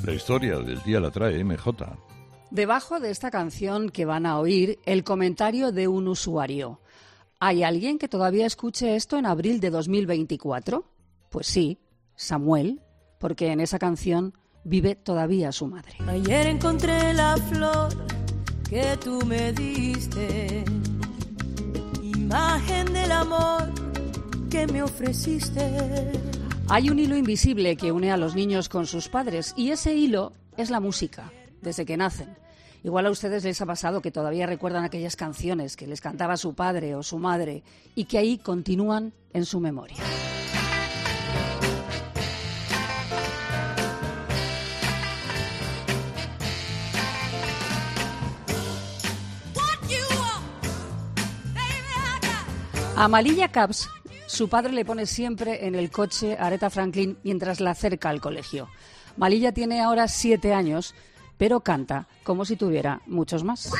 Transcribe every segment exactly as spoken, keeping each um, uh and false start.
La historia del día la trae eme jota. Debajo de esta canción que van a oír, el comentario de un usuario. ¿Hay alguien que todavía escuche esto en abril de dos mil veinticuatro? Pues sí, Samuel, porque en esa canción vive todavía su madre. Ayer encontré la flor que tú me diste, imagen del amor que me ofreciste. Hay un hilo invisible que une a los niños con sus padres y ese hilo es la música, desde que nacen. Igual a ustedes les ha pasado que todavía recuerdan aquellas canciones que les cantaba su padre o su madre y que ahí continúan en su memoria. A Malilla Caps, su padre le pone siempre en el coche a Aretha Franklin mientras la acerca al colegio. Malilla tiene ahora siete años, pero canta como si tuviera muchos más.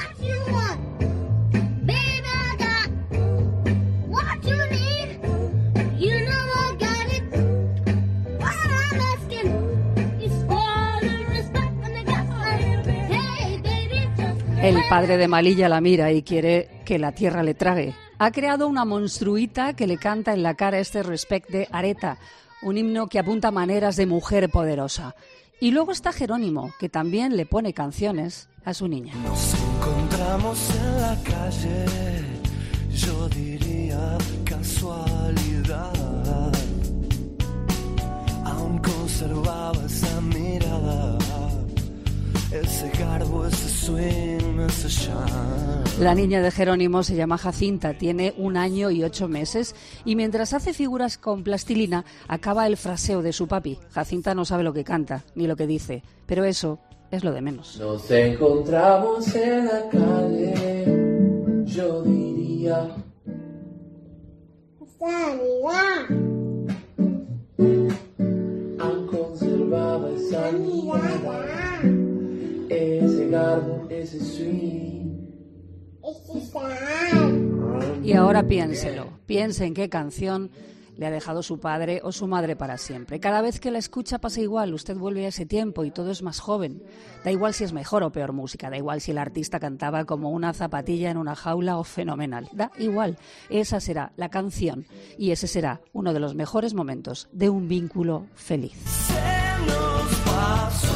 El padre de Malilla la mira y quiere que la tierra le trague. Ha creado una monstruita que le canta en la cara este Respect de Aretha, un himno que apunta maneras de mujer poderosa. Y luego está Jerónimo, que también le pone canciones a su niña. Nos encontramos en la calle, yo diría casualidad. Aún conservaba esa mirada, ese garbo, ese swing, ese shine. La niña de Jerónimo se llama Jacinta, tiene un año y ocho meses y mientras hace figuras con plastilina acaba el fraseo de su papi. Jacinta no sabe lo que canta ni lo que dice, pero eso es lo de menos. Nos encontramos en la calle, yo diría sanidad. Aún conservaba esa mirada, ese garbo, ese swing. Y ahora piénselo, piense en qué canción le ha dejado su padre o su madre para siempre. Cada vez que la escucha pasa igual, usted vuelve a ese tiempo y todo es más joven. Da igual si es mejor o peor música, da igual si el artista cantaba como una zapatilla en una jaula o fenomenal. Da igual, esa será la canción y ese será uno de los mejores momentos de un vínculo feliz. Se nos pasó.